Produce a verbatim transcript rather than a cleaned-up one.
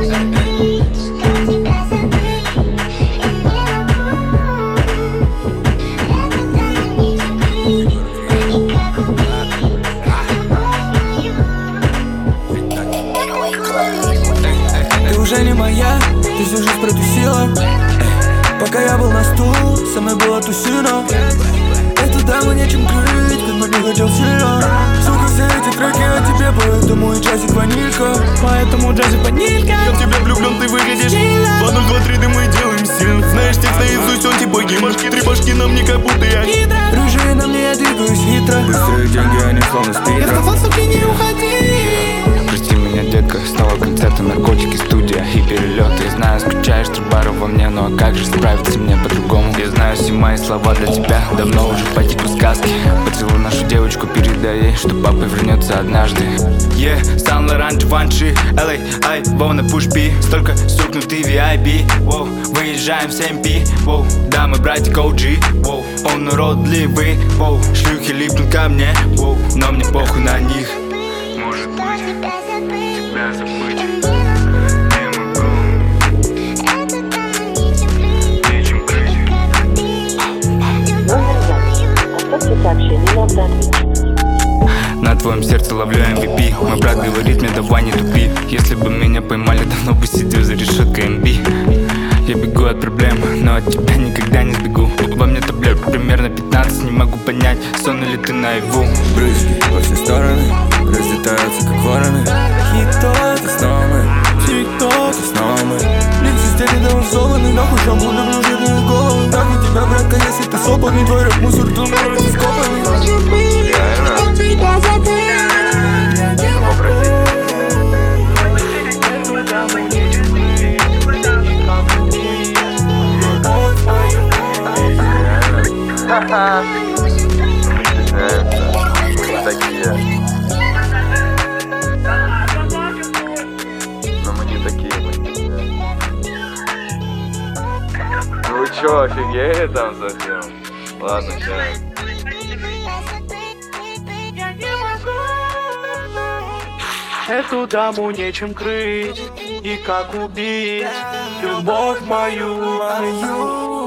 Ты уже не моя, ты всю жизнь протусила. Пока я был на стул, со мной была тусина. Эту даму нечем крыть, как бы не хотел сильно. Сука, все эти треки о тебе, поэтому и джазик ванилька. Поэтому джазик ванилька. Я в тебя влюблен, ты выглядишь по ноль два три, да мы делаем стиль. Знаешь текст наизусть, он типа гимн. Три башки на мне, как будто я рыжие на мне, я двигаюсь хитро. Быстрые деньги, они словно спидра. Я сказал, суки, не уходи. Прости меня, детка, снова концерты, наркотики, студия и перелеты. Знаю, скучаешь, трубару во мне, но как же справиться мне по-другому? Я знаю все мои слова для тебя, давно уже потекли сказки. Поцелуй нашу девочку, передай ей, что папа вернется однажды. Yeah, Сан Лоран, Givenchy, эл эй, ай, Вовна, Push P. Столько сукнут и ви ай пи, воу, выезжаем в семь пи, воу. Да, мы братик о джи, воу, он уродливый, воу. Шлюхи липнут ко мне, воу, но мне похуй на них. Может быть, тебя забыть не могу. Нечем крыть. Номер записи. Оставьте сообщение на автоответчик. На твоем сердце ловлю эм ви пи. Мой брат говорит мне, давай не тупи. Если бы меня поймали, давно бы сидел за решеткой эм би. Я бегу от проблем, но от тебя никогда не сбегу. Во мне таблет примерно пятнадцать, не могу понять, сон или ты наяву. Брызги во все стороны разлетаются, как вороны. Хит-ток, ты снова мы. Тик-ток, ты снова мы. Лица стели давно взломаны. Нахуй шампунь, люблю жирные головы. Нахуй тебя, братка, если ты сопанный. Твой рэп мусор, ты умеешь скопанный. Ха-ха. Такие. Но мы не такие, мы не. Ну вы чё, офигели там совсем? Ладно, сейчас. Эту даму нечем крыть. И как убить любовь мою, мою.